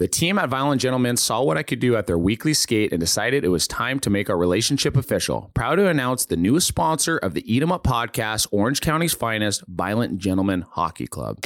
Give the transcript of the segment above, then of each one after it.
The team at Violent Gentlemen saw what I could do at their weekly skate and decided it was time to make our relationship official. Proud to announce the newest sponsor of the Eat 'em Up podcast, Orange County's finest, Violent Gentlemen Hockey Club.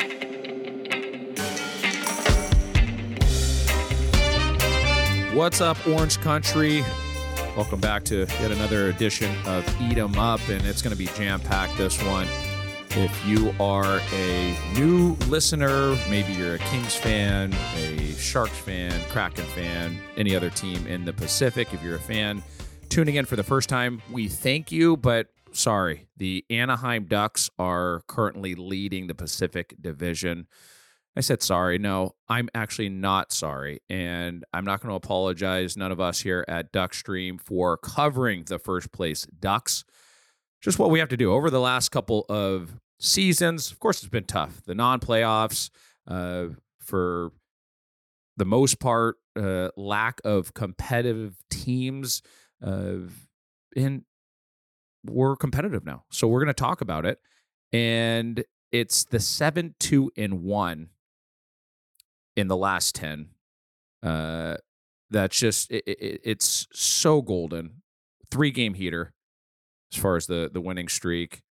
What's up, Orange Country? Welcome back to yet another edition of Eat 'em Up, and it's going to be jam-packed, this one. If you are a new listener, maybe you're a Kings fan, a Sharks fan, Kraken fan, any other team in the Pacific, if you're a fan tuning in for the first time, we thank you, but sorry, the Anaheim Ducks are currently leading the Pacific Division. I said sorry. No, I'm actually not sorry, and I'm not going to apologize, none of us here at Duckstream, for covering the first place Ducks. Just what we have to do over the last couple of seasons. Of course, it's been tough. The non-playoffs, for the most part, lack of competitive teams, and we're competitive now. So we're going to talk about it. And it's the 7-2-1 in the last 10. That's just, it's so golden. 3-game heater as far as the winning streak.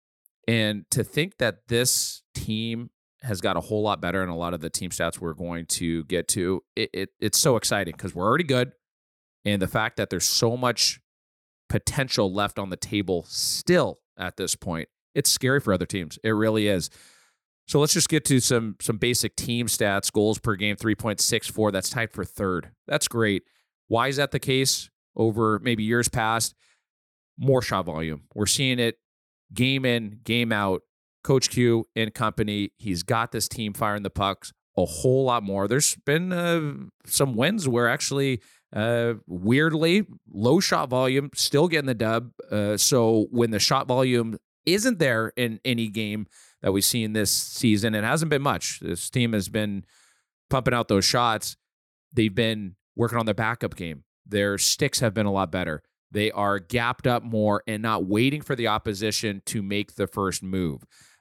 And to think that this team has got a whole lot better in a lot of the team stats we're going to get to, it's so exciting because we're already good. And the fact that there's so much potential left on the table still at this point, it's scary for other teams. It really is. So let's just get to some basic team stats. Goals per game, 3.64. That's tied for third. That's great. Why is that the case over maybe years past? More shot volume. We're seeing it game in, game out. Coach Q and company, he's got this team firing the pucks a whole lot more. There's been some wins where actually, weirdly, low shot volume, still getting the dub. So when the shot volume isn't there in any game that we've seen this season, it hasn't been much. This team has been pumping out those shots. They've been working on their backup game. Their sticks have been a lot better. They are gapped up more and not waiting for the opposition to make the first move.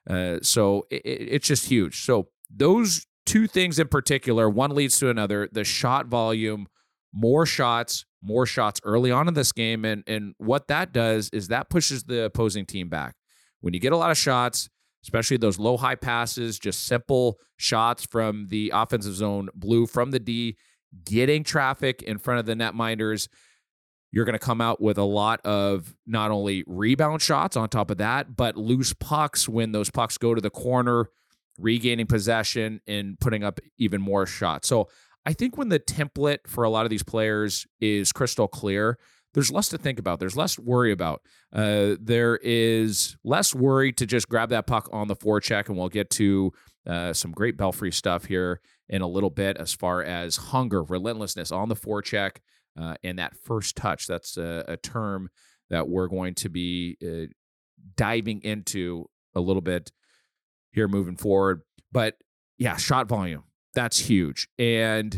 So it's just huge. So those two things in particular, one leads to another. The shot volume, more shots early on in this game. And what that does is that pushes the opposing team back. When you get a lot of shots, especially those low-high passes, just simple shots from the offensive zone, blue from the D, getting traffic in front of the netminders, you're going to come out with a lot of not only rebound shots on top of that, but loose pucks when those pucks go to the corner, regaining possession and putting up even more shots. So I think when the template for a lot of these players is crystal clear, there's less to think about. There's less worry about. There is less worry to just grab that puck on the forecheck, and we'll get to some great Belfry stuff here in a little bit as far as hunger, relentlessness on the forecheck, and that first touch. That's a term that we're going to be diving into a little bit here moving forward. But yeah, shot volume, that's huge. And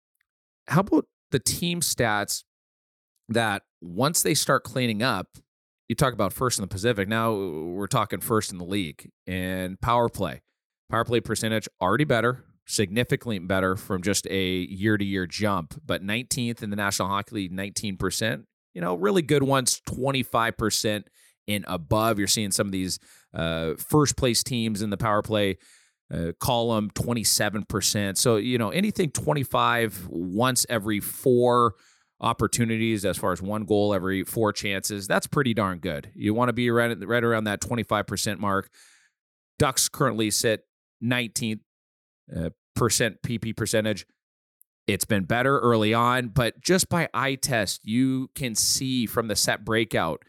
how about the team stats that once they start cleaning up, you talk about first in the Pacific, now we're talking first in the league. And power play percentage already better, significantly better from just a year-to-year jump, but 19th in the National Hockey League, 19%. Really good ones, 25% and above. You're seeing some of these first-place teams in the power play column, 27%. So, anything 25 once every 4 opportunities, as far as 1 goal every 4 chances, that's pretty darn good. You want to be right around that 25% mark. Ducks currently sit 19th percent PP percentage. It's been better early on, but just by eye test, you can see from the set breakout,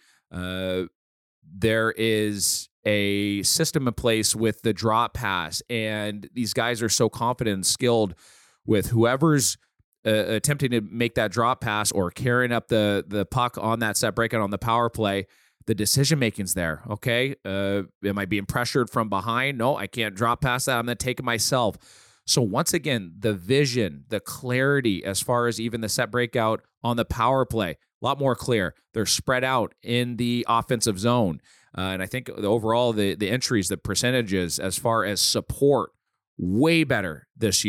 there is a system in place with the drop pass, and these guys are so confident and skilled with whoever's attempting to make that drop pass or carrying up the puck on that set breakout on the power play. The decision-making's there, okay? Am I being pressured from behind? No, I can't drop past that. I'm going to take it myself. So once again, the vision, the clarity as far as even the set breakout on the power play, a lot more clear. They're spread out in the offensive zone. And I think overall, the entries, the percentages as far as support, way better this year.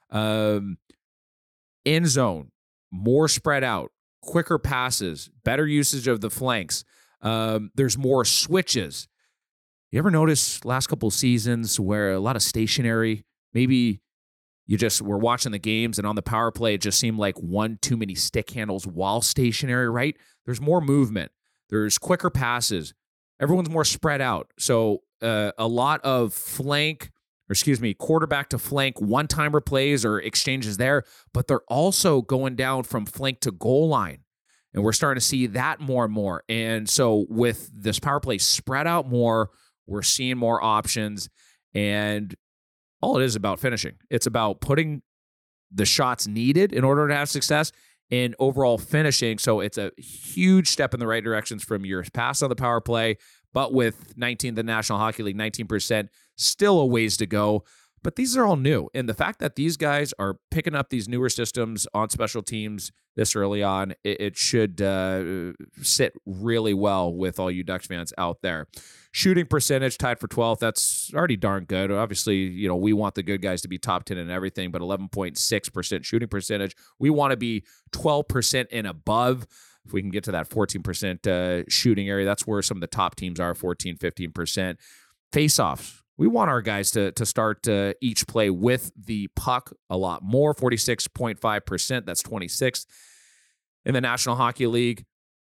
End zone, more spread out, quicker passes, better usage of the flanks. There's more switches. You ever notice last couple of seasons where a lot of stationary, maybe you just were watching the games and on the power play, it just seemed like one too many stick handles while stationary, right? There's more movement. There's quicker passes. Everyone's more spread out. So a lot of quarterback to flank one-timer plays or exchanges there, but they're also going down from flank to goal line. And we're starting to see that more and more. And so with this power play spread out more, we're seeing more options. And all it is about finishing. It's about putting the shots needed in order to have success and overall finishing. So it's a huge step in the right directions from years past on the power play. But with 19th in the National Hockey League, 19%, still a ways to go. But these are all new. And the fact that these guys are picking up these newer systems on special teams this early on, it should sit really well with all you Ducks fans out there. Shooting percentage tied for 12th. That's already darn good. Obviously, we want the good guys to be top 10 and everything, but 11.6% shooting percentage. We want to be 12% and above. If we can get to that 14% shooting area, that's where some of the top teams are, 14, 15%. Face-offs. We want our guys to start each play with the puck a lot more, 46.5%. That's 26th in the National Hockey League.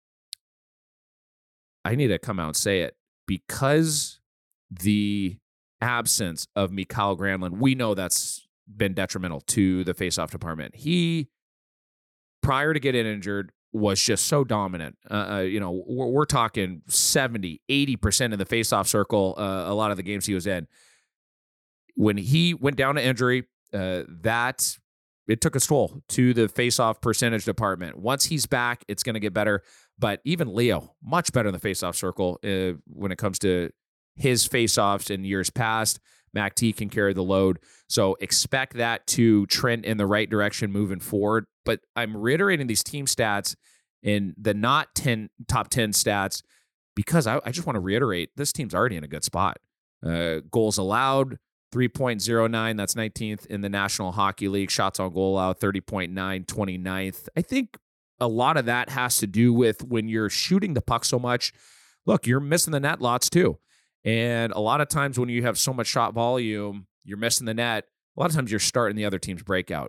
I need to come out and say it. Because the absence of Mikael Granlund, we know that's been detrimental to the faceoff department. He, prior to getting injured, was just so dominant. We're talking 70, 80% in the faceoff circle, a lot of the games he was in. When he went down to injury, it took its toll to the faceoff percentage department. Once he's back, it's going to get better. But even Leo, much better in the faceoff circle when it comes to his faceoffs in years past. Mac T can carry the load. So expect that to trend in the right direction moving forward. But I'm reiterating these team stats in the not top 10 stats because I just want to reiterate this team's already in a good spot. Goals allowed, 3.09. That's 19th in the National Hockey League. Shots on goal allowed, 30.9, 29th. I think a lot of that has to do with when you're shooting the puck so much. Look, you're missing the net lots too. And a lot of times when you have so much shot volume, you're missing the net. A lot of times you're starting the other team's breakout.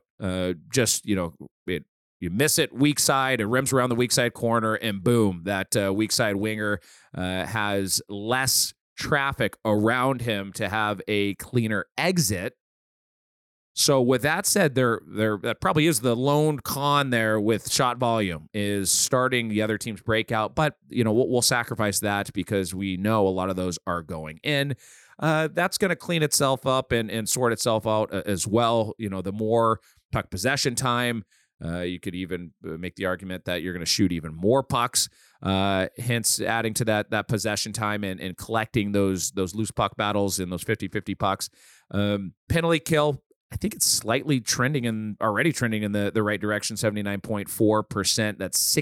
You miss it weak side, it rims around the weak side corner, and boom, that weak side winger has less traffic around him to have a cleaner exit. So with that said, that probably is the lone con there with shot volume is starting the other team's breakout. But, we'll sacrifice that because we know a lot of those are going in. That's going to clean itself up and sort itself out as well. The more puck possession time, you could even make the argument that you're going to shoot even more pucks, hence adding to that possession time and collecting those loose puck battles and those 50-50 pucks. Penalty kill, I think it's slightly already trending in the right direction, 79.4%. That's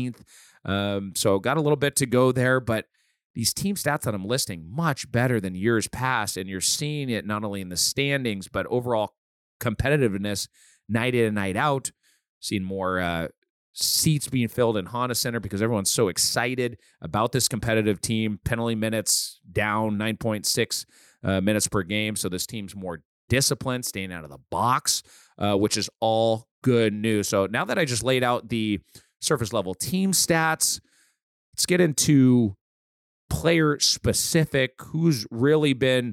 16th. So got a little bit to go there, but these team stats that I'm listing, much better than years past. And you're seeing it not only in the standings, but overall competitiveness night in and night out. Seeing more seats being filled in Honda Center because everyone's so excited about this competitive team. Penalty minutes down 9.6 minutes per game. So this team's more disciplined, staying out of the box, which is all good news. So now that I just laid out the surface level team stats, let's get into player specific. Who's really been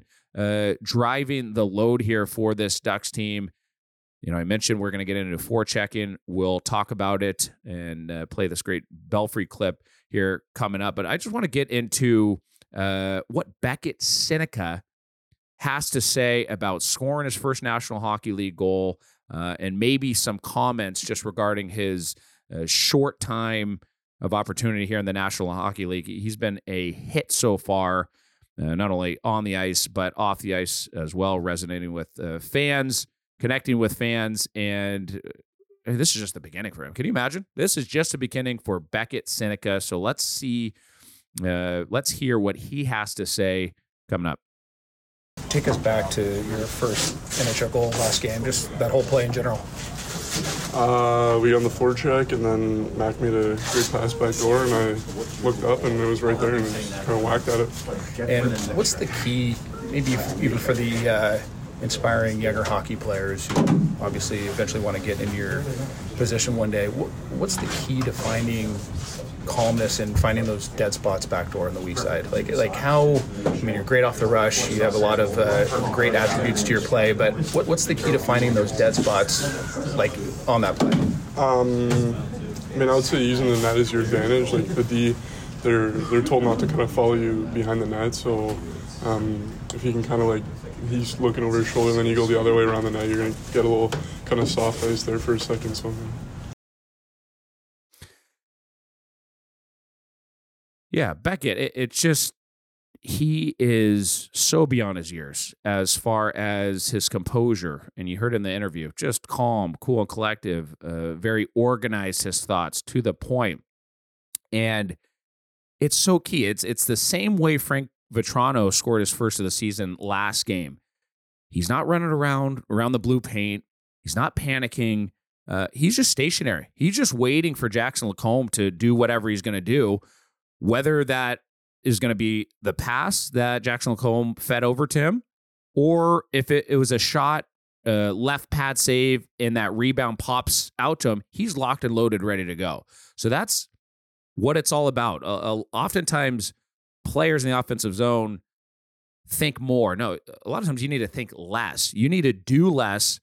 driving the load here for this Ducks team? I mentioned we're going to get into forechecking. We'll talk about it and play this great Belfry clip here coming up. But I just want to get into what Beckett Sennecke has to say about scoring his first National Hockey League goal and maybe some comments just regarding his short time of opportunity here in the National Hockey League. He's been a hit so far, not only on the ice, but off the ice as well, resonating with fans, connecting with fans, and this is just the beginning for him. Can you imagine? This is just the beginning for Beckett Sennecke. So let's see, let's hear what he has to say coming up. take us back to your first NHL goal last game, just that whole play in general. We got on the forecheck, and then Mac made a great pass back door, and I looked up, and it was right there, and kind of whacked at it. And what's the key, maybe even for the inspiring younger hockey players who obviously eventually want to get into your position one day, what's the key to finding calmness and finding those dead spots backdoor on the weak side? Like how, I mean, you're great off the rush, you have a lot of great attributes to your play, but what's the key to finding those dead spots like on that play? I mean, I would say using the net is your advantage. Like the D, they're told not to kind of follow you behind the net, so if you can kind of like, he's looking over his shoulder and then you go the other way around the net, you're going to get a little kind of soft ice there for a second. So. Yeah, Beckett, it's just, he is so beyond his years as far as his composure. And you heard in the interview, just calm, cool, and collective, very organized, his thoughts to the point. And it's so key. It's the same way Frank Vatrano scored his first of the season last game. He's not running around the blue paint. He's not panicking. He's just stationary. He's just waiting for Jackson Lacombe to do whatever he's going to do, whether that is going to be the pass that Jackson Lacombe fed over to him, or if it was a shot, left pad save, and that rebound pops out to him, he's locked and loaded, ready to go. So that's what it's all about. Oftentimes, players in the offensive zone think more. No, a lot of times you need to think less. You need to do less,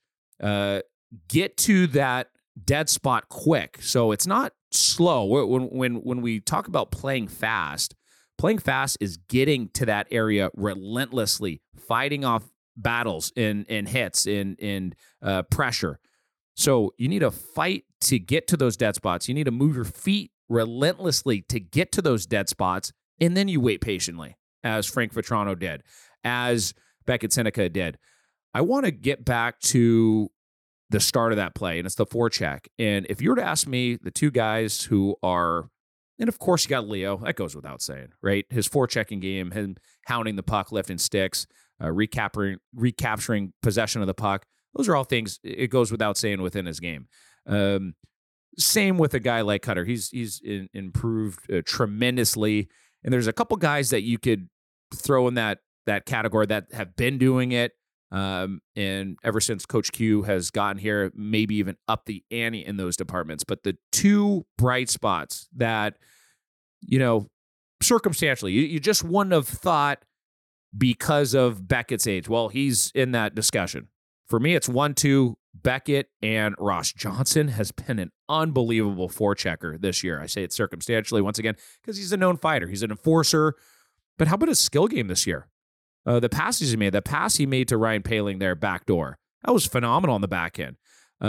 get to that dead spot quick. So it's not slow. When we talk about playing fast is getting to that area relentlessly, fighting off battles and hits and pressure. So you need to fight to get to those dead spots. You need to move your feet relentlessly to get to those dead spots, and then you wait patiently, as Frank Vatrano did, as Beckett Sennecke did. I want to get back to the start of that play, and it's the forecheck. And if you were to ask me, the two guys who are, and of course you got Leo, that goes without saying, right? His forechecking game, him hounding the puck, lifting sticks, recapturing possession of the puck, those are all things, it goes without saying, within his game. Same with a guy like Cutter. He's improved tremendously. And there's a couple guys that you could throw in that category that have been doing it. And ever since Coach Q has gotten here, maybe even up the ante in those departments. But the two bright spots that, circumstantially, you just wouldn't have thought because of Beckett's age. Well, he's in that discussion. For me, it's 1-2, Beckett, and Ross Johnson has been an unbelievable forechecker this year. I say it circumstantially once again because he's a known fighter. He's an enforcer. But how about his skill game this year? The passes he made, the pass he made to Ryan Poehling there backdoor, that was phenomenal on the back end.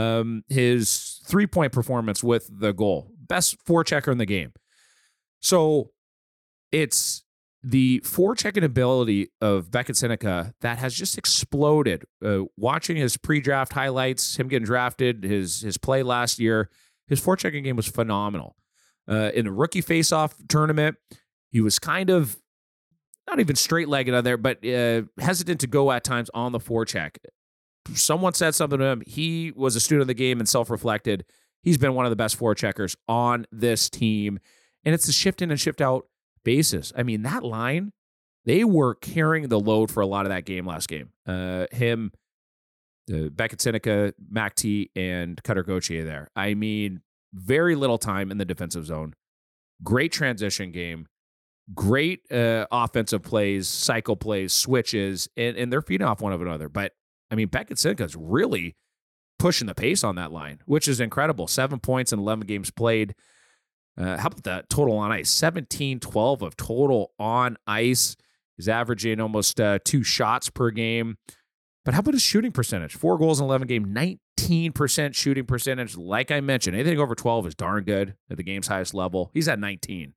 His 3-point performance with the goal, best forechecker in the game. So it's the forechecking ability of Beckett Sennecke that has just exploded. Watching his pre-draft highlights, him getting drafted, his play last year, his forechecking game was phenomenal. In the rookie face-off tournament, he was kind of not even straight-legged on there, but hesitant to go at times on the forecheck. Someone said something to him. He was a student of the game and self-reflected. He's been one of the best forecheckers on this team, and it's a shift in and shift out basis. I mean, that line, they were carrying the load for a lot of that game last game. Beckett Sennecke, Mac T, and Cutter Gauthier there. I mean, very little time in the defensive zone. Great transition game. Great offensive plays, cycle plays, switches, and they're feeding off one of another. But, I mean, Beckett Sennecke's really pushing the pace on that line, which is incredible. 7 points in 11 games played. How about that total on ice? 17-12 of total on ice. He's averaging almost 2 shots per game. But how about his shooting percentage? 4 goals in 11 games, 19% shooting percentage. Like I mentioned, anything over 12 is darn good at the game's highest level. He's at 19.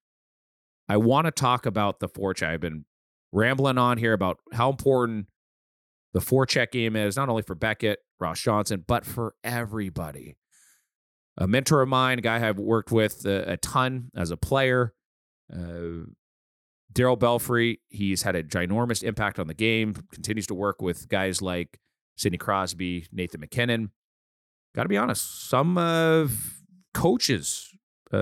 I want to talk about the forecheck. I've been rambling on here about how important the forecheck game is, not only for Beckett, Ross Johnson, but for everybody. A mentor of mine, a guy I've worked with a ton as a player, Daryl Belfry, he's had a ginormous impact on the game, continues to work with guys like Sidney Crosby, Nathan McKinnon. Got to be honest, some coaches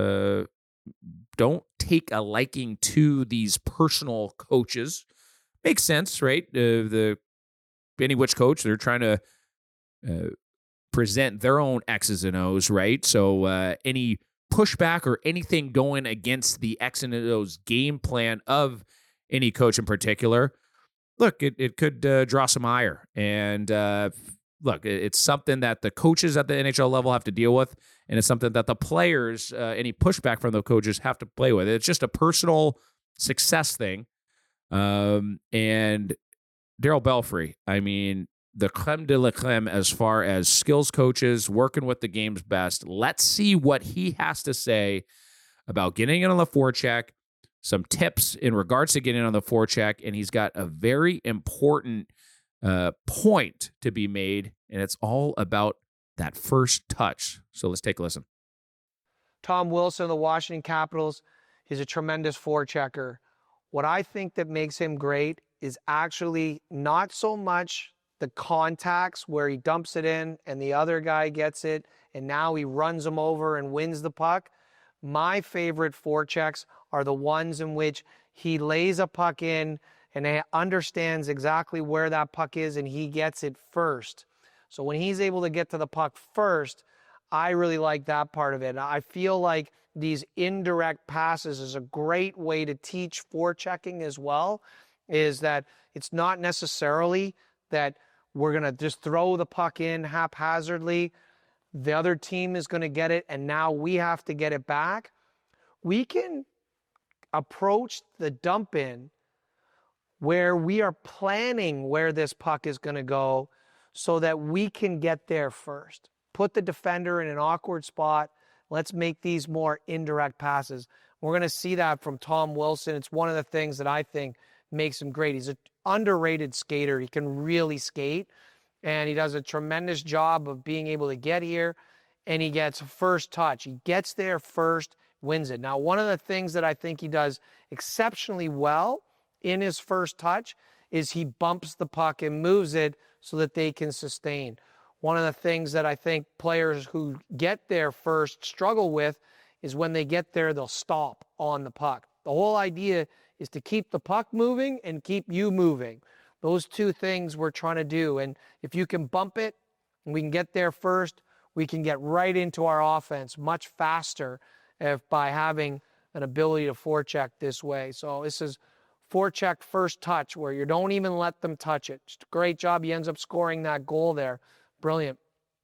don't take a liking to these personal coaches. Makes sense, right? Any which coach, they're trying to present their own X's and O's, right? So any pushback or anything going against the X and O's game plan of any coach in particular, look, it could draw some ire. And look, it's something that the coaches at the NHL level have to deal with, and it's something that the players, any pushback from the coaches, have to play with. It's just a personal success thing. And Daryl Belfry, I mean, the creme de la creme as far as skills coaches, working with the game's best. Let's see what he has to say about getting in on the forecheck, some tips in regards to getting on the forecheck, and he's got a very important point to be made, and it's all about that first touch. So let's take a listen. Tom Wilson of the Washington Capitals is a tremendous forechecker. What I think that makes him great is actually not so much the contacts where he dumps it in and the other guy gets it and now he runs him over and wins the puck. My favorite forechecks are the ones in which he lays a puck in and he understands exactly where that puck is and he gets it first. So when he's able to get to the puck first, I really like that part of it. I feel like these indirect passes is a great way to teach forechecking as well, is that it's not necessarily that we're going to just throw the puck in haphazardly. The other team is going to get it, and now we have to get it back. We can approach the dump in where we are planning where this puck is going to go so that we can get there first. Put the defender in an awkward spot. Let's make these more indirect passes. We're going to see that from Tom Wilson. It's one of the things that I think makes him great. He's an underrated skater. He can really skate, and he does a tremendous job of being able to get here, and he gets first touch. He gets there first, wins it. Now, one of the things that I think he does exceptionally well in his first touch is he bumps the puck and moves it so that they can sustain. One of the things that I think players who get there first struggle with is when they get there, they'll stop on the puck. The whole idea is to keep the puck moving and keep you moving. Those two things we're trying to do. And if you can bump it and we can get there first, we can get right into our offense much faster by having an ability to forecheck this way. So this is forecheck first touch where you don't even let them touch it. Just a great job. He ends up scoring that goal there. Brilliant.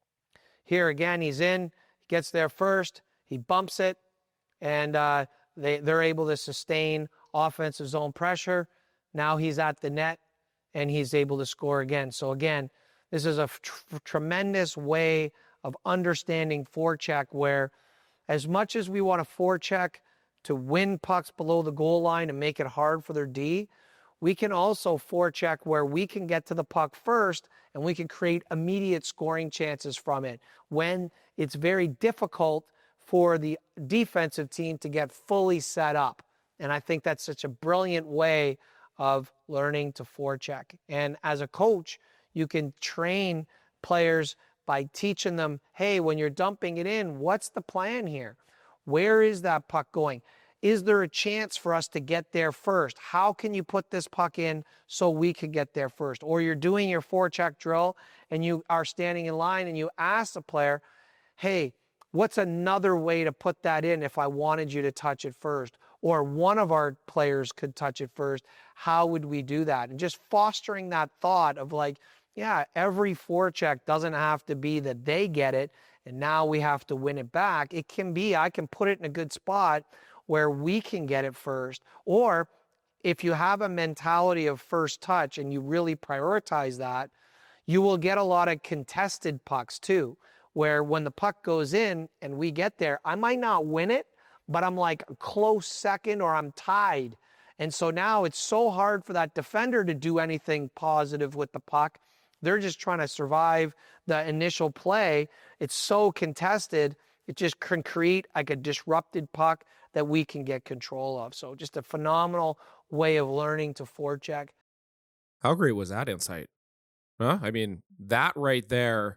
Here again, he's in, gets there first, he bumps it, and they're able to sustain offensive zone pressure. Now he's at the net, and he's able to score again. So again, this is a tremendous way of understanding forecheck where as much as we want to forecheck to win pucks below the goal line and make it hard for their D, we can also forecheck where we can get to the puck first and we can create immediate scoring chances from it when it's very difficult for the defensive team to get fully set up. And I think that's such a brilliant way of learning to forecheck. And as a coach, you can train players by teaching them, hey, when you're dumping it in, what's the plan here? Where is that puck going? Is there a chance for us to get there first? How can you put this puck in so we can get there first? Or you're doing your forecheck drill and you are standing in line and you ask the player, hey, what's another way to put that in if I wanted you to touch it first? Or one of our players could touch it first. How would we do that? And just fostering that thought of like, yeah, every forecheck doesn't have to be that they get it and now we have to win it back. It can be, I can put it in a good spot where we can get it first. Or if you have a mentality of first touch and you really prioritize that, you will get a lot of contested pucks too, where when the puck goes in and we get there, I might not win it, but I'm like a close second or I'm tied. And so now it's so hard for that defender to do anything positive with the puck. They're just trying to survive the initial play. It's so contested, it just can create like a disrupted puck that we can get control of. So just a phenomenal way of learning to forecheck. How great was that insight? Huh? I mean, that right there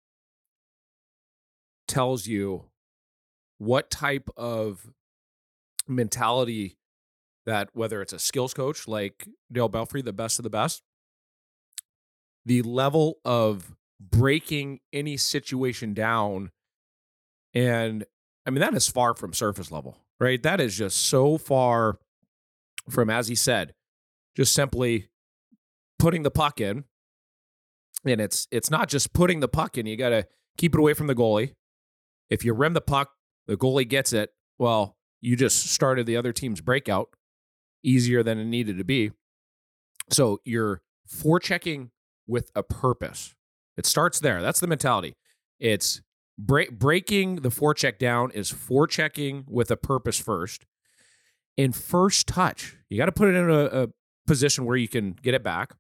tells you what type of mentality that, whether it's a skills coach like Dale Belfry, the best of the best, the level of breaking any situation down. And I mean, that is far from surface level, right? That is just so far from, as he said, just simply putting the puck in. And it's not just putting the puck in. You got to keep it away from the goalie. If you rim the puck, the goalie gets it. Well, you just started the other team's breakout easier than it needed to be. So you're forechecking with a purpose. It starts there. That's the mentality. It's breaking the forecheck down is forechecking with a purpose first. In first touch, you got to put it in a position where you can get it back.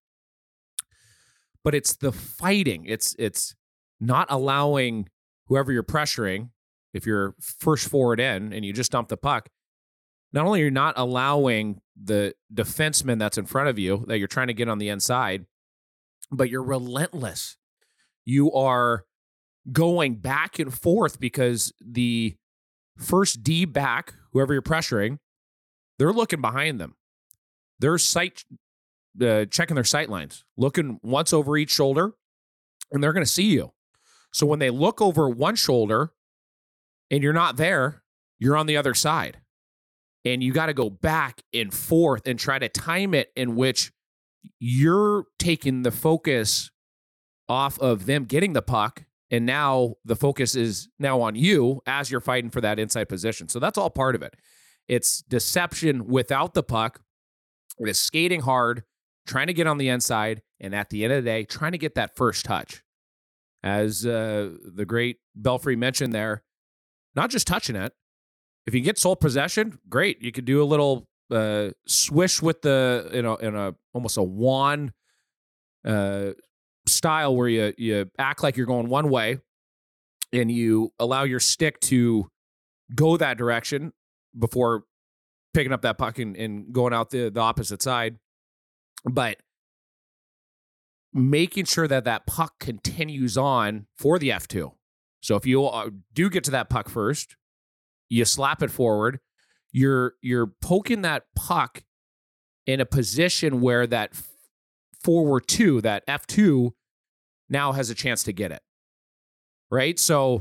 But it's the fighting. It's not allowing whoever you're pressuring, if you're first forward in and you just dump the puck, not only are you not allowing the defenseman that's in front of you that you're trying to get on the inside, but you're relentless. You are going back and forth because the first D back, whoever you're pressuring, they're looking behind them. They're checking their sight lines, looking once over each shoulder, and they're going to see you. So when they look over one shoulder and you're not there, you're on the other side. And you got to go back and forth and try to time it in which you're taking the focus off of them getting the puck. And now the focus is now on you as you're fighting for that inside position. So that's all part of it. It's deception without the puck. It's skating hard, trying to get on the inside, and at the end of the day, trying to get that first touch. As the great Belfry mentioned there, not just touching it. If you get sole possession, great. You could do a little swish with the in a almost a wand style where you act like you're going one way and you allow your stick to go that direction before picking up that puck and going out the opposite side. But making sure that puck continues on for the F2. So if you do get to that puck first, you slap it forward, you're poking that puck in a position where that forward two, that F2, now has a chance to get it. Right? So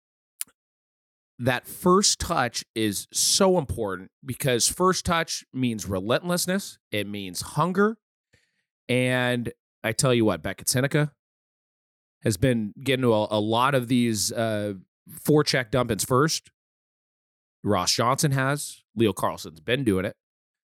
that first touch is so important because first touch means relentlessness. It means hunger. And I tell you what, Beckett Seneca has been getting to a lot of these forecheck dump-ins first. Ross Johnson has. Leo Carlson's been doing it.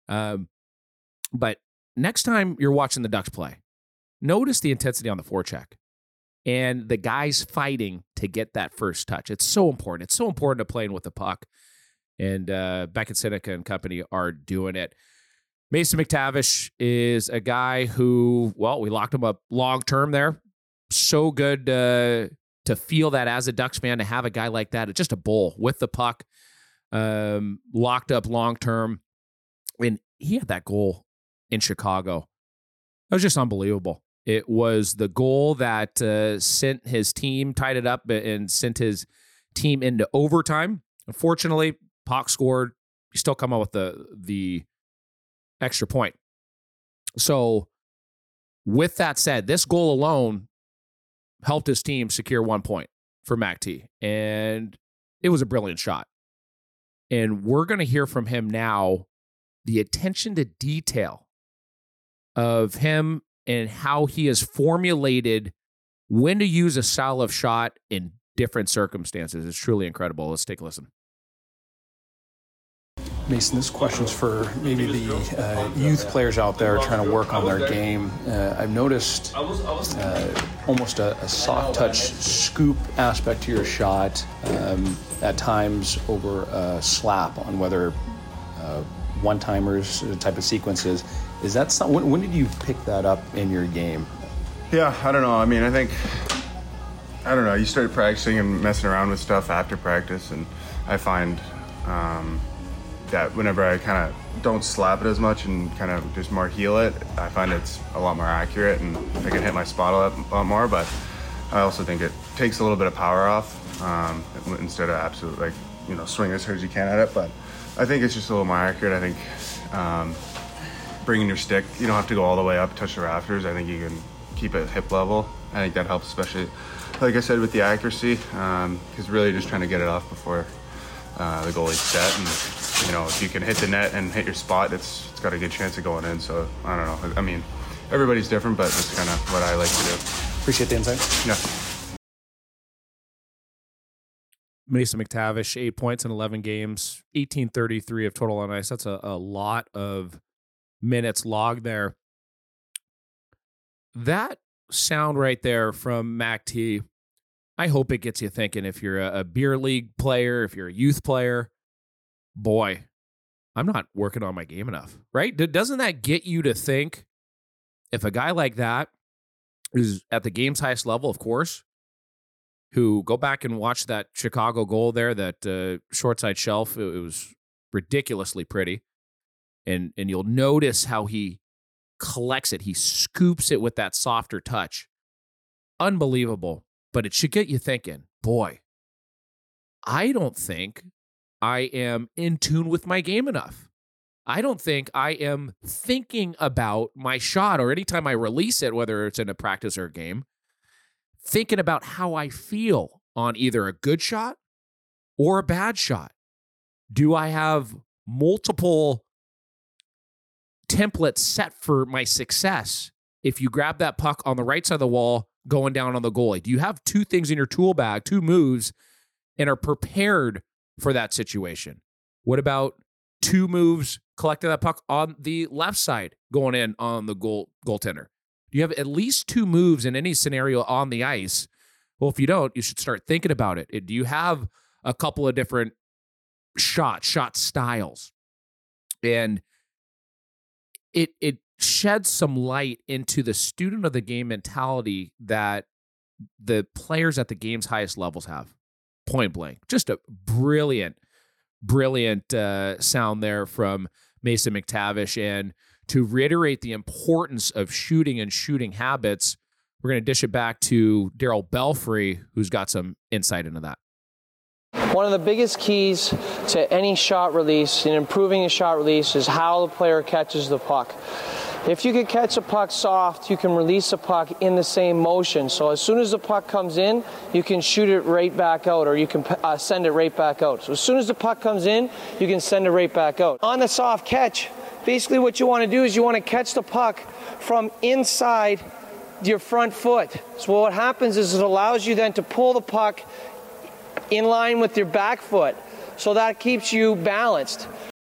But next time you're watching the Ducks play, notice the intensity on the forecheck and the guys fighting to get that first touch. It's so important. It's so important to playing with the puck. And Beckett Seneca and company are doing it. Mason McTavish is a guy who, well, we locked him up long-term there. So good to feel that as a Ducks fan, to have a guy like that, just a bull with the puck, locked up long-term. And he had that goal in Chicago. That was just unbelievable. It was the goal that sent his team, tied it up, and sent his team into overtime. Unfortunately, Puck scored. He still come out with the extra point. So with that said, this goal alone helped his team secure 1 point for Mac T. And it was a brilliant shot. And we're going to hear from him now, the attention to detail of him and how he has formulated when to use a style of shot in different circumstances. It's truly incredible. Let's take a listen. Mason, this question's for maybe the youth players out there trying to work on their game. I've noticed almost a soft touch scoop aspect to your shot at times over a slap on whether one-timers type of sequences. Is that something? When did you pick that up in your game? Yeah, I don't know. I mean, I don't know. You started practicing and messing around with stuff after practice, and I find that whenever I kind of don't slap it as much and kind of just more heel it, I find it's a lot more accurate and I can hit my spot a lot more. But I also think it takes a little bit of power off instead of absolutely swing as hard as you can at it. But I think it's just a little more accurate. I think bringing your stick, you don't have to go all the way up, touch the rafters. I think you can keep it hip level. I think that helps, especially, like I said, with the accuracy, because really just trying to get it off before the goalie's set. And, if you can hit the net and hit your spot, it's got a good chance of going in. So, I don't know. I mean, everybody's different, but that's kind of what I like to do. Appreciate the insight. Yeah. Mason McTavish, 8 points in 11 games, 1833 of total on ice. That's a lot of minutes logged there. That sound right there from Mac T, I hope it gets you thinking. If you're a beer league player, if you're a youth player, boy, I'm not working on my game enough, right? Doesn't that get you to think, if a guy like that is at the game's highest level, of course, who go back and watch that Chicago goal there, that short side shelf, it was ridiculously pretty. And you'll notice how he collects it. He scoops it with that softer touch. Unbelievable. But it should get you thinking, boy, I don't think I am in tune with my game enough. I don't think I am thinking about my shot, or anytime I release it, whether it's in a practice or a game, thinking about how I feel on either a good shot or a bad shot. Do I have multiple templates set for my success? If you grab that puck on the right side of the wall, going down on the goalie, do you have two things in your tool bag, two moves, and are prepared for that situation? What about two moves collecting that puck on the left side going in on the goaltender? Do you have at least two moves in any scenario on the ice? Well, if you don't, you should start thinking about it. Do you have a couple of different shot styles? And it sheds some light into the student of the game mentality that the players at the game's highest levels have. Point blank. Just a brilliant sound there from Mason McTavish. And to reiterate the importance of shooting and shooting habits, we're going to dish it back to Darryl Belfry, who's got some insight into that. One of the biggest keys to any shot release and improving a shot release is how the player catches the puck. If you can catch a puck soft, you can release a puck in the same motion. So as soon as the puck comes in, you can shoot it right back out, or you can send it right back out. So as soon as the puck comes in, you can send it right back out. On the soft catch, basically what you want to do is you want to catch the puck from inside your front foot. So what happens is it allows you then to pull the puck in line with your back foot. So that keeps you balanced.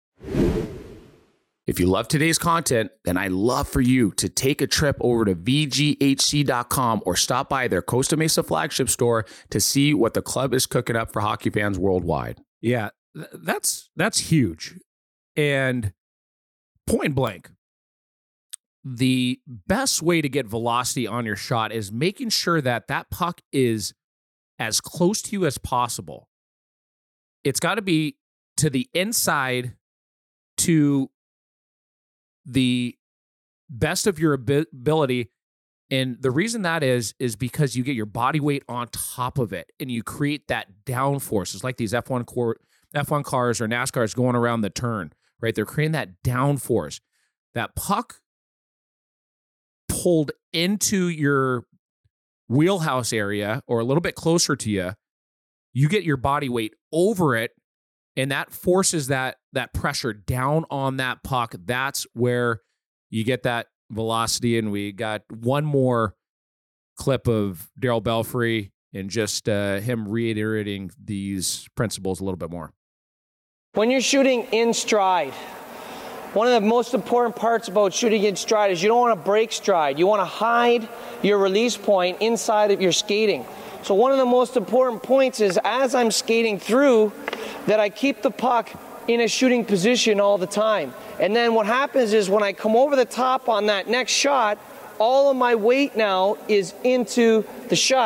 If you love today's content, then I'd love for you to take a trip over to VGHC.com or stop by their Costa Mesa flagship store to see what the club is cooking up for hockey fans worldwide. Yeah, that's huge. And point blank, the best way to get velocity on your shot is making sure that that puck is as close to you as possible. It's got to be to the inside, to the best of your ability. And the reason that is because you get your body weight on top of it and you create that downforce. It's like these F1 cars or NASCARs going around the turn, right? They're creating that downforce. That puck pulled into your wheelhouse area or a little bit closer to you, you get your body weight over it, and that forces that pressure down on that puck. That's where you get that velocity. And we got one more clip of Darryl Belfry and just him reiterating these principles a little bit more. When you're shooting in stride, one of the most important parts about shooting in stride is you don't want to break stride. You want to hide your release point inside of your skating. So one of the most important points is as I'm skating through, that I keep the puck in a shooting position all the time. And then what happens is when I come over the top on that next shot, all of my weight now is into the shot.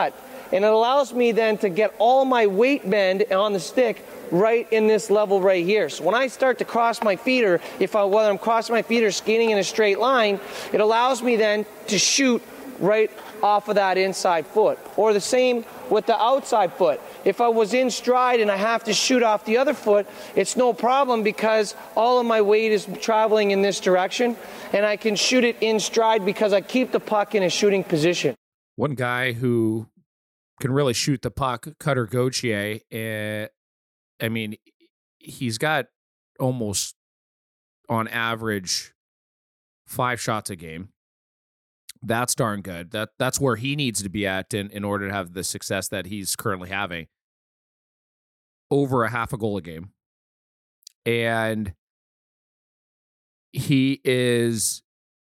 And it allows me then to get all my weight bend on the stick right in this level right here. So when I start to cross my feet, or whether I'm crossing my feet or skating in a straight line, it allows me then to shoot right off of that inside foot. Or the same with the outside foot. If I was in stride and I have to shoot off the other foot, it's no problem because all of my weight is traveling in this direction, and I can shoot it in stride because I keep the puck in a shooting position. One guy who can really shoot the puck, Cutter Gauthier, I mean, he's got almost on average 5 shots a game. That's darn good. That's where he needs to be at in order to have the success that he's currently having. Over a half a goal a game. And he is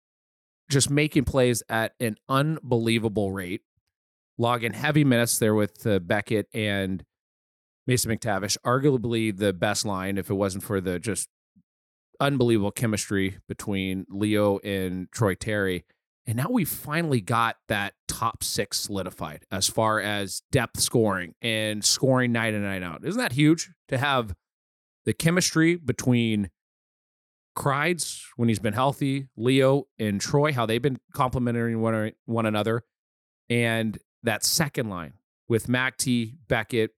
just making plays at an unbelievable rate. Logging heavy minutes there with Beckett and Mason McTavish, arguably the best line if it wasn't for the just unbelievable chemistry between Leo and Troy Terry. And now we've finally got that top 6 solidified as far as depth scoring and scoring night in and night out. Isn't that huge to have the chemistry between Kreids when he's been healthy, Leo and Troy, how they've been complementing one another, and that second line with McT, Beckett,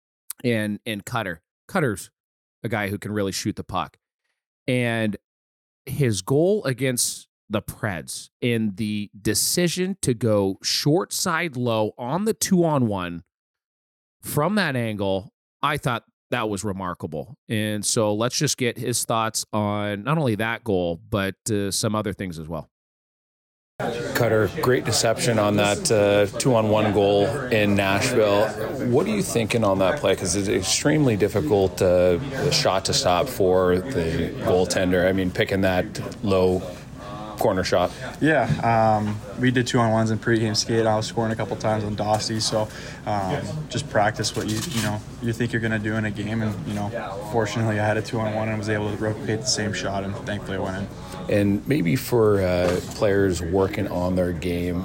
and Cutter. Cutter's a guy who can really shoot the puck. And his goal against the Preds in the decision to go short side low on the 2-on-1 from that angle, I thought that was remarkable. And so let's just get his thoughts on not only that goal, but some other things as well. Cutter, great deception on that 2-on-1 goal in Nashville. What are you thinking on that play? Because it's extremely difficult shot to stop for the goaltender. I mean, picking that low corner shot. Yeah, we did 2-on-1s in pregame skate. I was scoring a couple times on Dossie, so just practice what you think you're going to do in a game. And fortunately, I had a 2-on-1 and was able to replicate the same shot, and thankfully I went in. And maybe for players working on their game,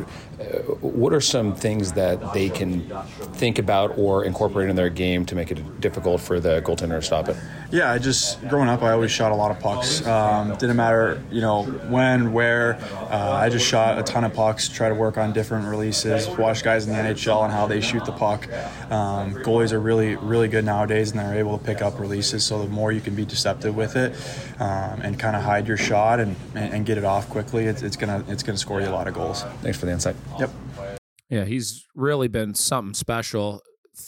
what are some things that they can think about or incorporate in their game to make it difficult for the goaltender to stop it? Yeah, growing up, I always shot a lot of pucks. Didn't matter, when, where. I just shot a ton of pucks, try to work on different releases, watch guys in the NHL and how they shoot the puck. Goalies are really, really good nowadays, and they're able to pick up releases, so the more you can be deceptive with it and kind of hide your shot and get it off quickly, it's gonna score you a lot of goals. Thanks for the insight. Yep. Yeah, he's really been something special.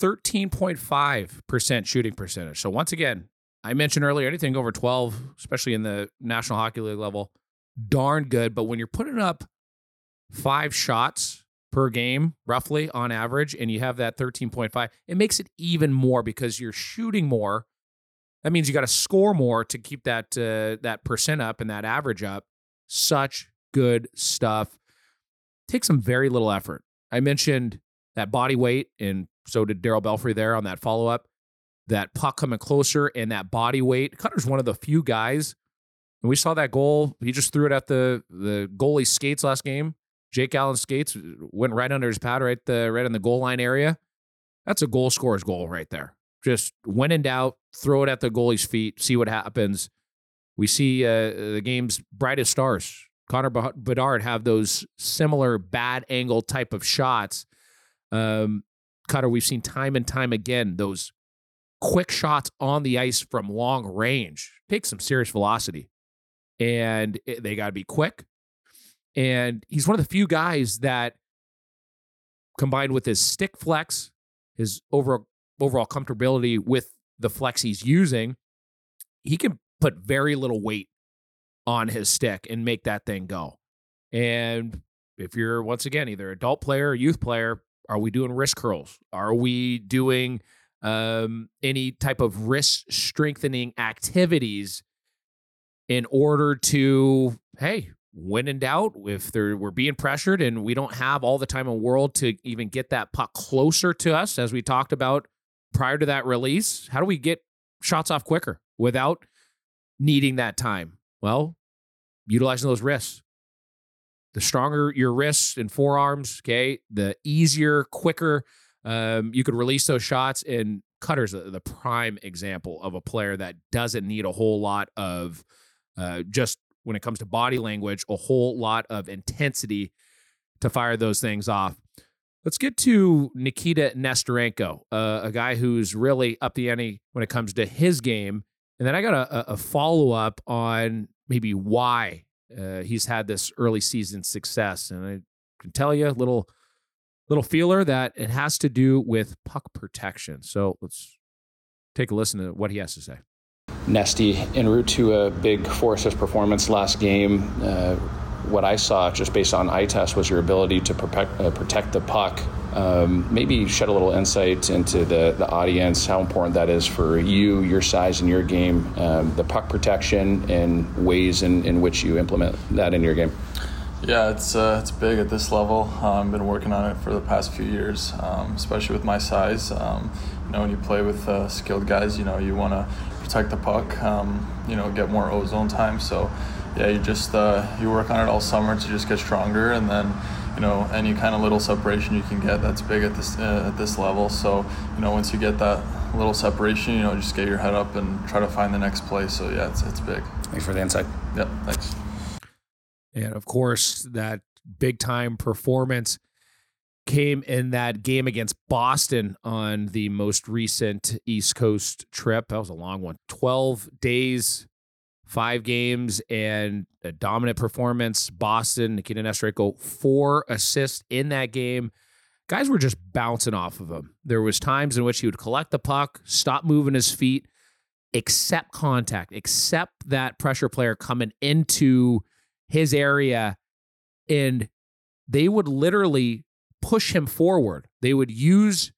13.5% shooting percentage. So once again, I mentioned earlier, anything over 12, especially in the National Hockey League level, darn good. But when you're putting up 5 shots per game, roughly on average, and you have that 13.5, it makes it even more because you're shooting more. That means you got to score more to keep that percent up and that average up. Such good stuff. Takes some very little effort. I mentioned that body weight, and so did Darryl Belfry there on that follow-up. That puck coming closer and that body weight. Cutter's one of the few guys, and we saw that goal. He just threw it at the goalie's skates last game. Jake Allen's skates went right under his pad, right in the goal line area. That's a goal scorer's goal right there. Just when in doubt, throw it at the goalie's feet, see what happens. We see the game's brightest stars, Connor Bedard, have those similar bad angle type of shots. Cutter, we've seen time and time again, those quick shots on the ice from long range take some serious velocity. And they got to be quick. And he's one of the few guys that, combined with his stick flex, his overall comfortability with the flex he's using, he can put very little weight on his stick and make that thing go. And if you're, once again, either adult player or youth player, are we doing wrist curls? Are we doing any type of wrist strengthening activities in order to, hey, when in doubt, if we're being pressured and we don't have all the time in the world to even get that puck closer to us, as we talked about prior to that release, how do we get shots off quicker without needing that time? Well, utilizing those wrists. the stronger your wrists and forearms, okay, the easier, quicker you could release those shots. And Cutter's the prime example of a player that doesn't need a whole lot of just when it comes to body language, a whole lot of intensity to fire those things off. Let's get to Nikita Nesterenko, a guy who's really up the ante when it comes to his game. And then I got a follow-up on maybe why he's had this early season success. And I can tell you a little feeler that it has to do with puck protection. So let's take a listen to what he has to say. Nesty, en route to a big 4-assist performance last game, what I saw just based on eye test was your ability to protect the puck. Maybe shed a little insight into the audience, how important that is for you, your size and your game, the puck protection and ways in which you implement that in your game. Yeah, it's big at this level. I've been working on it for the past few years, especially with my size. When you play with skilled guys, you want to protect the puck, get more ozone time. So, yeah, you work on it all summer to just get stronger, and then, any kind of little separation you can get, that's big at this level. So, once you get that little separation, just get your head up and try to find the next play. So, yeah, it's big. Thanks for the insight. Yep, thanks. And of course, that big time performance came in that game against Boston on the most recent East Coast trip. That was a long one. 12 days, 5 games, and a dominant performance. Boston, Nikita Nesterenko, 4 assists in that game. Guys were just bouncing off of him. There was times in which he would collect the puck, stop moving his feet, accept contact, accept that pressure player coming into his area, and they would literally push him forward. They would use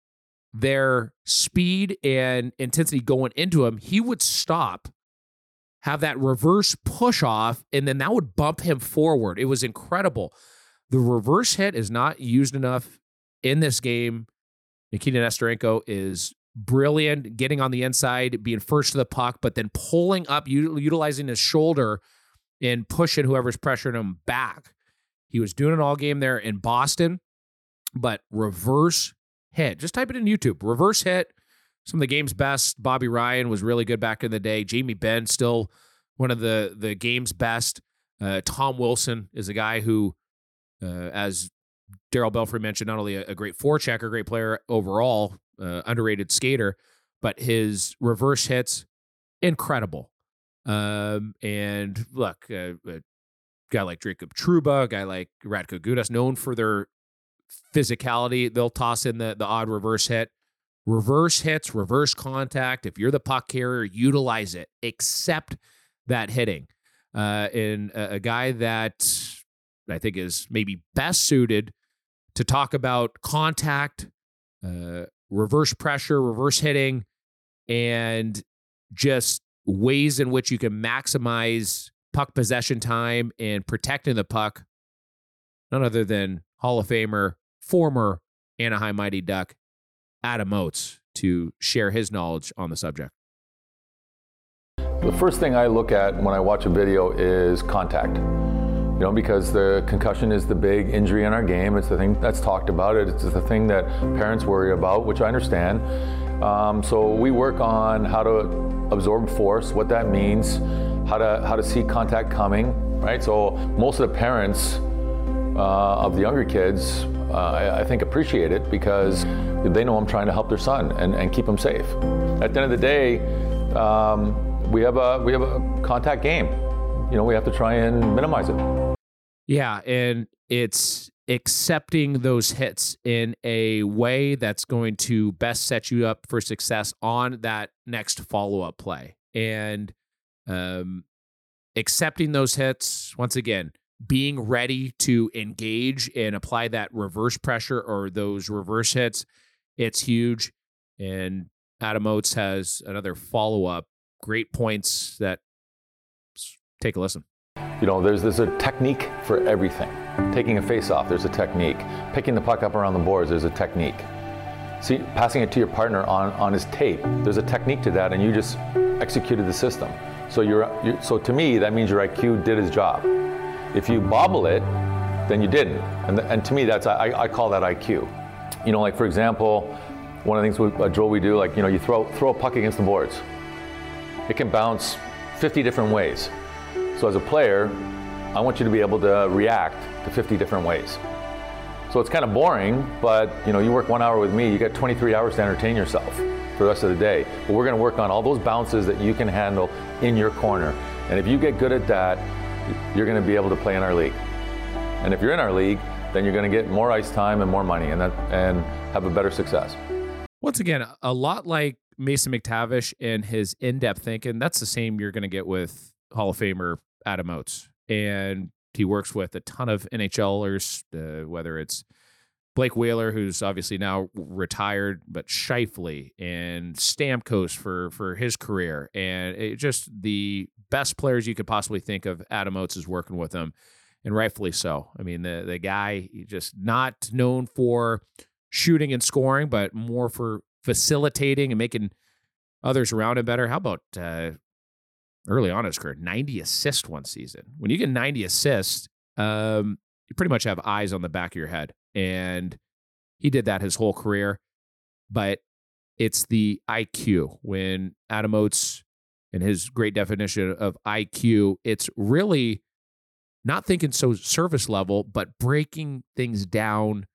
their speed and intensity going into him. He would stop, have that reverse push off, and then that would bump him forward. It was incredible. The reverse hit is not used enough in this game. Nikita Nesterenko is brilliant, getting on the inside, being first to the puck, but then pulling up, utilizing his shoulder and pushing whoever's pressuring him back. He was doing it all game there in Boston, but reverse hit. Just type it in YouTube. Reverse hit. Some of the game's best. Bobby Ryan was really good back in the day. Jamie Benn, still one of the game's best. Tom Wilson is a guy who, as Darryl Belfry mentioned, not only a great forechecker, great player overall, underrated skater, but his reverse hits, incredible. And look, a guy like Jacob Trouba, a guy like Radko Gudas, known for their physicality, they'll toss in the odd reverse hit. Reverse hits, reverse contact. If you're the puck carrier, utilize it. Accept that hitting. And a guy that I think is maybe best suited to talk about contact, reverse pressure, reverse hitting, and just ways in which you can maximize puck possession time and protecting the puck. None other than Hall of Famer, former Anaheim Mighty Duck, Adam Oates, to share his knowledge on the subject. The first thing I look at when I watch a video is contact. Because the concussion is the big injury in our game. It's the thing that's talked about. It's the thing that parents worry about, which I understand. So we work on how to absorb force, what that means, how to see contact coming, right? So most of the parents of the younger kids, I think, appreciate it because they know I'm trying to help their son and keep him safe. At the end of the day, we have a contact game. We have to try and minimize it. Yeah, and it's accepting those hits in a way that's going to best set you up for success on that next follow-up play. And accepting those hits, once again, being ready to engage and apply that reverse pressure or those reverse hits, it's huge. And Adam Oates has another follow-up, great points that take a listen. There's a technique for everything. Taking a face-off, there's a technique. Picking the puck up around the boards, there's a technique. See, passing it to your partner on his tape, there's a technique to that, and you just executed the system. So so to me, that means your IQ did his job. If you bobble it, then you didn't. And to me, I call that IQ. Like for example, one of the things a drill we do, like you throw a puck against the boards. It can bounce 50 different ways. So as a player, I want you to be able to react to 50 different ways. So it's kind of boring, but you work 1 hour with me, you get 23 hours to entertain yourself for the rest of the day. But we're going to work on all those bounces that you can handle in your corner. And if you get good at that, you're going to be able to play in our league. And if you're in our league, then you're going to get more ice time and more money and have a better success. Once again, a lot like Mason McTavish and his in-depth thinking, that's the same you're going to get with Hall of Famer Adam Oates. And he works with a ton of NHLers, whether it's Blake Wheeler, who's obviously now retired, but Scheifele and Stamkos for his career. And just the best players you could possibly think of, Adam Oates is working with them, and rightfully so. I mean, the guy, just not known for shooting and scoring, but more for facilitating and making others around him better. How about early on in his career, 90 assists one season? When you get 90 assists, you pretty much have eyes on the back of your head. And he did that his whole career. But it's the IQ. When Adam Oates and his great definition of IQ, it's really not thinking so surface level, but breaking things down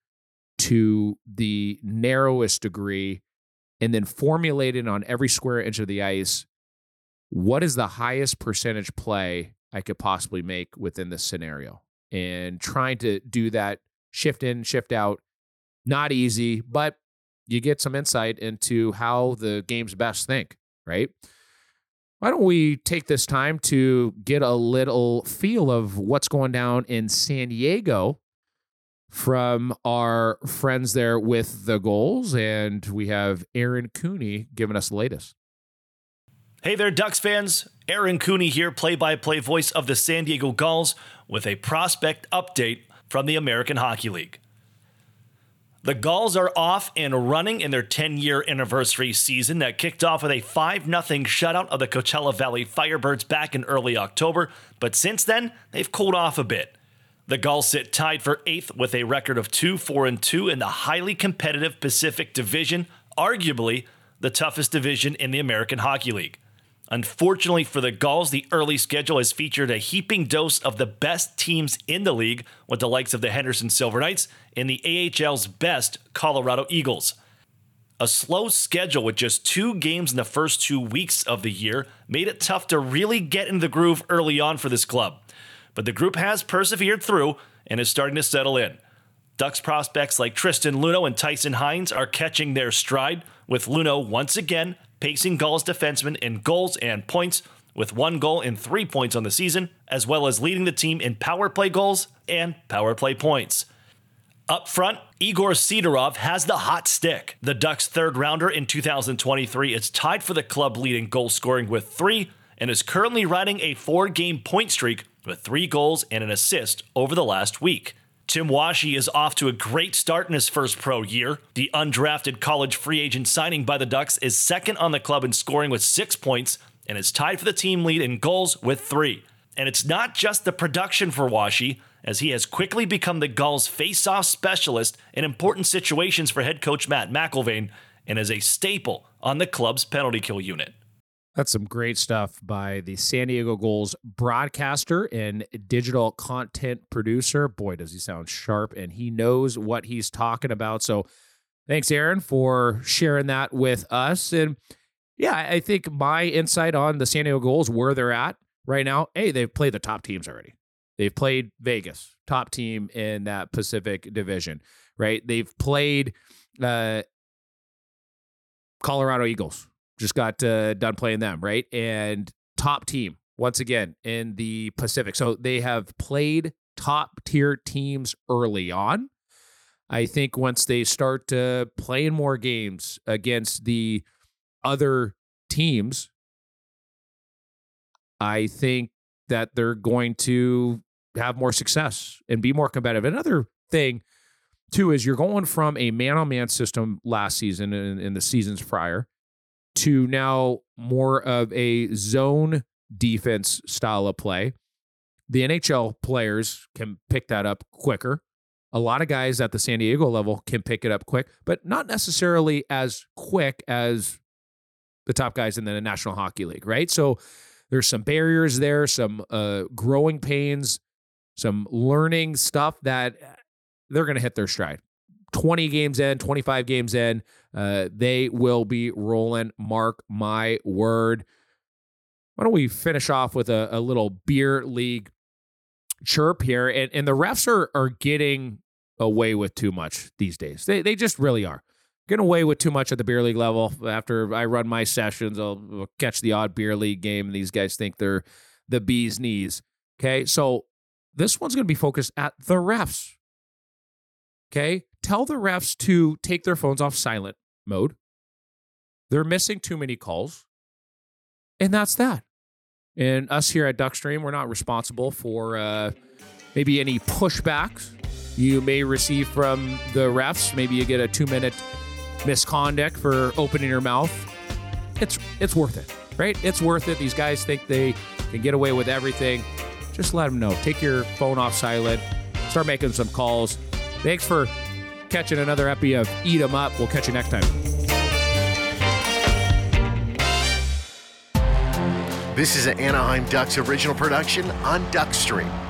to the narrowest degree and then formulating on every square inch of the ice, what is the highest percentage play I could possibly make within this scenario? And trying to do that shift in, shift out, not easy, but you get some insight into how the game's best think, right? Why don't we take this time to get a little feel of what's going down in San Diego from our friends there with the Goals, and we have Aaron Cooney giving us the latest. Hey there, Ducks fans. Aaron Cooney here, play-by-play voice of the San Diego Gulls, with a prospect update from the American Hockey League. The Gulls are off and running in their 10-year anniversary season that kicked off with a 5-0 shutout of the Coachella Valley Firebirds back in early October, but since then, they've cooled off a bit. The Gulls sit tied for 8th with a record of 2-4-2 in the highly competitive Pacific Division, arguably the toughest division in the American Hockey League. Unfortunately for the Gulls, the early schedule has featured a heaping dose of the best teams in the league, with the likes of the Henderson Silver Knights and the AHL's best Colorado Eagles. A slow schedule with just 2 games in the first 2 weeks of the year made it tough to really get in the groove early on for this club. But the group has persevered through and is starting to settle in. Ducks prospects like Tristan Luneau and Tyson Hines are catching their stride, with Luneau once again pacing Gulls defensemen in goals and points, with 1 goal and 3 points on the season, as well as leading the team in power play goals and power play points. Up front, Igor Sidorov has the hot stick. The Ducks' third-rounder in 2023 is tied for the club-leading goal scoring with 3 and is currently riding a 4-game point streak with 3 goals and an assist over the last week. Tim Washi is off to a great start in his first pro year. The undrafted college free agent signing by the Ducks is second on the club in scoring with 6 points and is tied for the team lead in goals with 3. And it's not just the production for Washi, as he has quickly become the Gulls' face-off specialist in important situations for head coach Matt McIlvaine and is a staple on the club's penalty kill unit. That's some great stuff by the San Diego Gulls broadcaster and digital content producer. Boy, does he sound sharp, and he knows what he's talking about. So thanks, Aaron, for sharing that with us. And yeah, I think my insight on the San Diego Gulls, where they're at right now, they've played the top teams already. They've played Vegas, top team in that Pacific Division, right? They've played Colorado Eagles. Just got done playing them, right? And top team, once again, in the Pacific. So they have played top-tier teams early on. I think once they start playing more games against the other teams, I think that they're going to have more success and be more competitive. Another thing, too, is you're going from a man-on-man system last season and in the seasons prior to now more of a zone defense style of play, The NHL players can pick that up quicker. A lot of guys at the San Diego level can pick it up quick, but not necessarily as quick as the top guys in the National Hockey League, right? So there's some barriers there, some growing pains, some learning stuff that they're going to hit their stride. 20 games in, 25 games in, they will be rolling. Mark my word. Why don't we finish off with a little beer league chirp here? And the refs are getting away with too much these days. They just really are. Getting away with too much at the beer league level. After I run my sessions, I'll catch the odd beer league game, and these guys think they're the bee's knees. Okay, so this one's going to be focused at the refs. Okay, tell the refs to take their phones off silent mode. They're missing too many calls, and that's that. And us here at Duckstream, we're not responsible for maybe any pushbacks you may receive from the refs. Maybe you get a 2-minute misconduct for opening your mouth. It's worth it, right? It's worth it. These guys think they can get away with everything. Just let them know. Take your phone off silent. Start making some calls. Thanks for catching another epi of Eat 'em Up. We'll catch you next time. This is an Anaheim Ducks original production on Duckstream.